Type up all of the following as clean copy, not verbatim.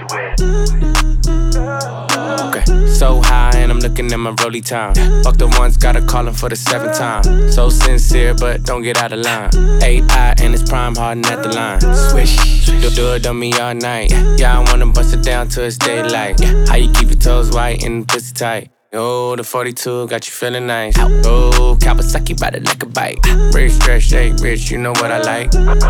Okay, so high and I'm looking at my rollie time. Fuck the ones, gotta call him for the 7th time. So sincere, but don't get out of line. AI and it's prime harden at the line. Swish, do it on me all night. Yeah, I wanna bust it down till it's daylight. How you keep your toes white and pussy tight? Oh, the 42 got you feeling nice. Oh, Kawasaki bout it like a bike. Rich, stretch, shake, rich, you know what I like.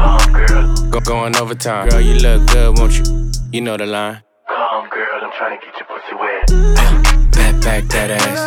Going overtime. Girl, you look good, won't you? You know the line. Come, girl, I'm tryna get your pussy wet. Back that ass.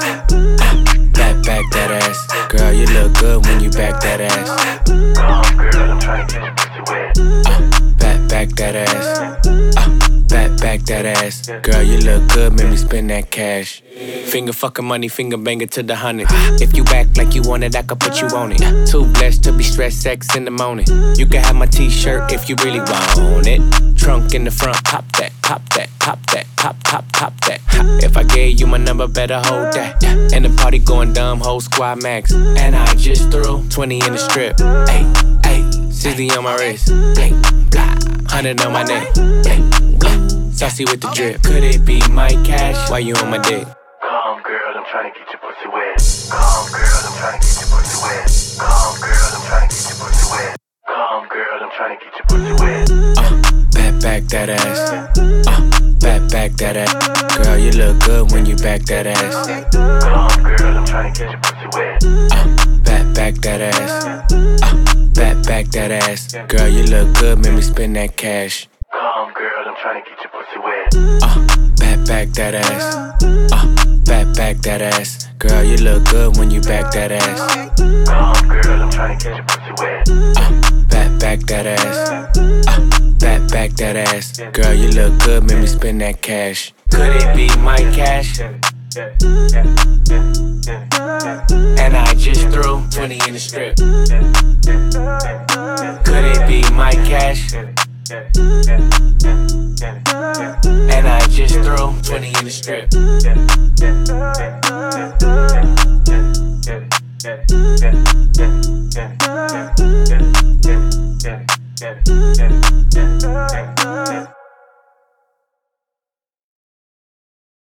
Back that ass. Girl, you look good when you back that ass. Come, girl, I'm tryna get your pussy wet. Back that ass. Back that ass. Girl, you look good, make me spend that cash. Finger fucking money, finger banger to the hundred. If you act like you want it, I could put you on it. Too blessed to be stressed, sex in the morning. You can have my t-shirt if you really want it. Trunk in the front, pop that, pop that, pop that, pop that. If I gave you my number, better hold that. And the party going dumb, whole squad max. And I just threw 20 in the strip. Ayy, 60 on my wrist. 100 on my neck. Saucy with the drip. Could it be my cash? Why you on my dick? Come, girl, I'm tryna get your pussy wet. Come, girl, I'm tryna get your pussy wet. Come, girl, I'm tryna get your pussy wet. Come, girl, I'm tryna get your pussy wet. Back that ass. Back that ass. Girl, you look good when you back that ass. Come, girl, I'm tryna get your pussy wet. Back that ass. Back that ass. Girl, you look good, make me spend that cash. Come, girl, I'm tryna get your pussy wet. Back that ass. Back that ass. Girl, you look good when you back that ass. Come, girl, I'm tryna get your pussy wet. Back that ass. Back that ass. Girl, you look good, make me spend that cash. Could it be my cash? And I just threw 20 in the strip. Could it be my cash? And I just threw 20 in the strip.